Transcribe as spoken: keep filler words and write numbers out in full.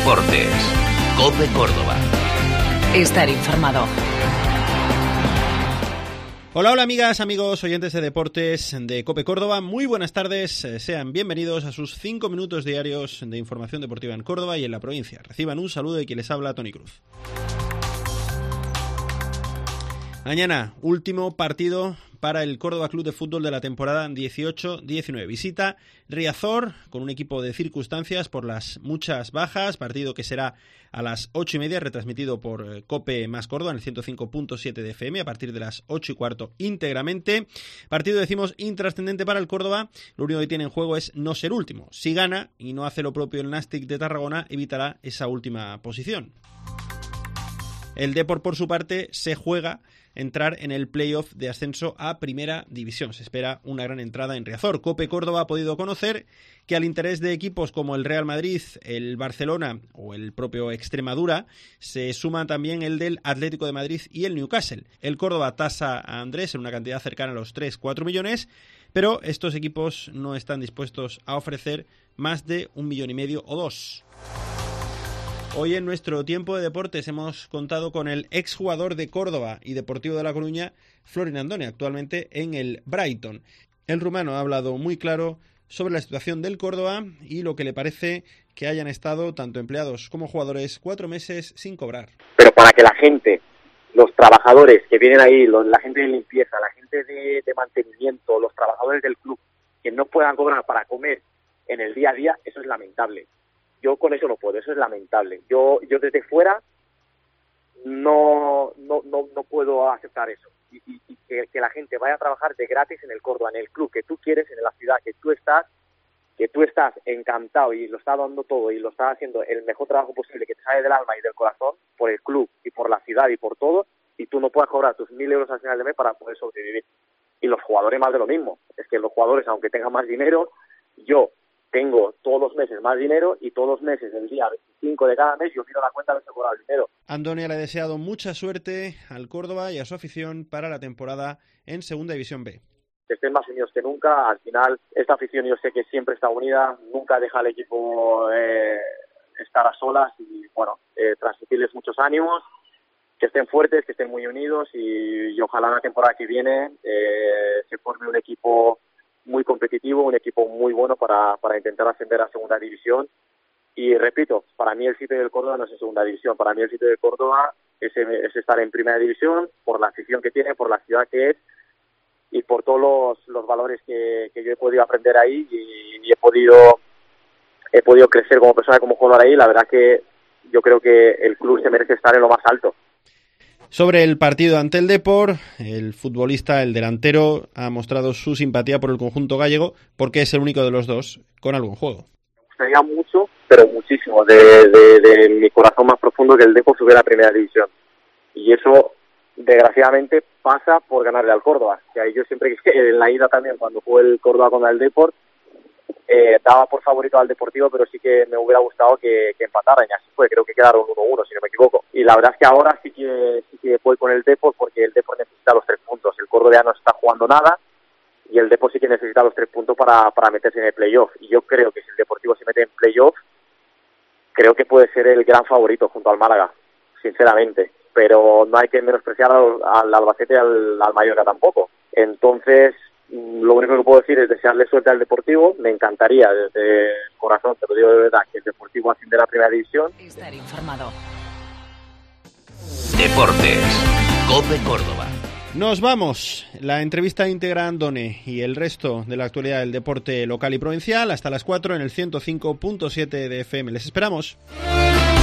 Deportes. COPE Córdoba. Estar informado. Hola, hola amigas, amigos, oyentes de deportes de COPE Córdoba, muy buenas tardes, sean bienvenidos a sus cinco minutos diarios de información deportiva en Córdoba y en la provincia. Reciban un saludo de quien les habla, Tony Cruz. Mañana, último partido para el Córdoba Club de Fútbol de la temporada dieciocho diecinueve. Visita Riazor con un equipo de circunstancias por las muchas bajas, partido que será a las ocho y media, retransmitido por COPE más Córdoba en el ciento cinco punto siete de F M a partir de las ocho y cuarto íntegramente. Partido, decimos, intrascendente para el Córdoba. Lo único que tiene en juego es no ser último. Si gana y no hace lo propio el Nàstic de Tarragona, evitará esa última posición. El Depor, por su parte, se juega entrar en el playoff de ascenso a Primera División. Se espera una gran entrada en Riazor. COPE Córdoba ha podido conocer que al interés de equipos como el Real Madrid, el Barcelona o el propio Extremadura, se suma también el del Atlético de Madrid y el Newcastle. El Córdoba tasa a Andrés en una cantidad cercana a los tres cuatro millones, pero estos equipos no están dispuestos a ofrecer más de un millón y medio o dos. Hoy en nuestro tiempo de deportes hemos contado con el exjugador de Córdoba y Deportivo de La Coruña, Florin Andone, actualmente en el Brighton. El rumano ha hablado muy claro sobre la situación del Córdoba y lo que le parece que hayan estado, tanto empleados como jugadores, cuatro meses sin cobrar. Pero para que la gente, los trabajadores que vienen ahí, los, la gente de limpieza, la gente de, de mantenimiento, los trabajadores del club, que no puedan cobrar para comer en el día a día, eso es lamentable. Yo con eso no puedo, eso es lamentable. Yo yo desde fuera no no no, no puedo aceptar eso. Y, y, y que, que la gente vaya a trabajar de gratis en el Córdoba, en el club que tú quieres, en la ciudad que tú estás, que tú estás encantado y lo estás dando todo y lo estás haciendo el mejor trabajo posible que te sale del alma y del corazón por el club y por la ciudad y por todo, y tú no puedas cobrar tus mil euros al final de mes para poder sobrevivir. Y los jugadores más de lo mismo. Es que los jugadores, aunque tengan más dinero, yo tengo todos los meses más dinero y todos los meses, el día veinticinco de cada mes, yo miro la cuenta de ese cobrado el dinero. Andone le ha deseado mucha suerte al Córdoba y a su afición para la temporada en Segunda División B. Que estén más unidos que nunca. Al final, esta afición yo sé que siempre está unida, nunca deja al equipo eh, estar a solas y, bueno, eh, transmitirles muchos ánimos, que estén fuertes, que estén muy unidos y, y ojalá la temporada que viene eh, se forme un equipo muy competitivo, un equipo muy bueno para, para intentar ascender a Segunda División. Y repito, para mí el sitio del Córdoba no es en Segunda División, para mí el sitio del Córdoba es, es estar en Primera División, por la afición que tiene, por la ciudad que es y por todos los, los valores que, que yo he podido aprender ahí y, y he podido he podido crecer como persona, como jugador ahí. La verdad que yo creo que el club se merece estar en lo más alto. Sobre el partido ante el Depor, el futbolista, el delantero, ha mostrado su simpatía por el conjunto gallego porque es el único de los dos con algún juego. Me gustaría mucho, pero muchísimo, de, de, de mi corazón más profundo, que el Depor subiera a Primera División. Y eso, desgraciadamente, pasa por ganarle al Córdoba. Que ahí yo siempre, en la ida también, cuando jugué el Córdoba contra el Depor, Eh, daba por favorito al Deportivo, pero sí que me hubiera gustado que, que empataran, y así fue. Creo que quedaron uno uno, si no me equivoco. Y la verdad es que ahora sí que sí que voy con el Depor, porque el Depor necesita los tres puntos. El Córdoba ya no está jugando nada y el Depor sí que necesita los tres puntos para, para meterse en el playoff. Y yo creo que si el Deportivo se mete en playoff, creo que puede ser el gran favorito junto al Málaga, sinceramente. Pero no hay que menospreciar al, al Albacete y al, al Mallorca tampoco. Entonces, lo único que puedo decir es desearle suerte al Deportivo. Me encantaría, desde el corazón, te lo digo de verdad, que el Deportivo ascienda a la Primera División. Estar informado. Deportes. COPE Córdoba. Nos vamos. La entrevista íntegra a Andone y el resto de la actualidad del deporte local y provincial hasta las cuatro en el ciento cinco punto siete de F M. Les esperamos.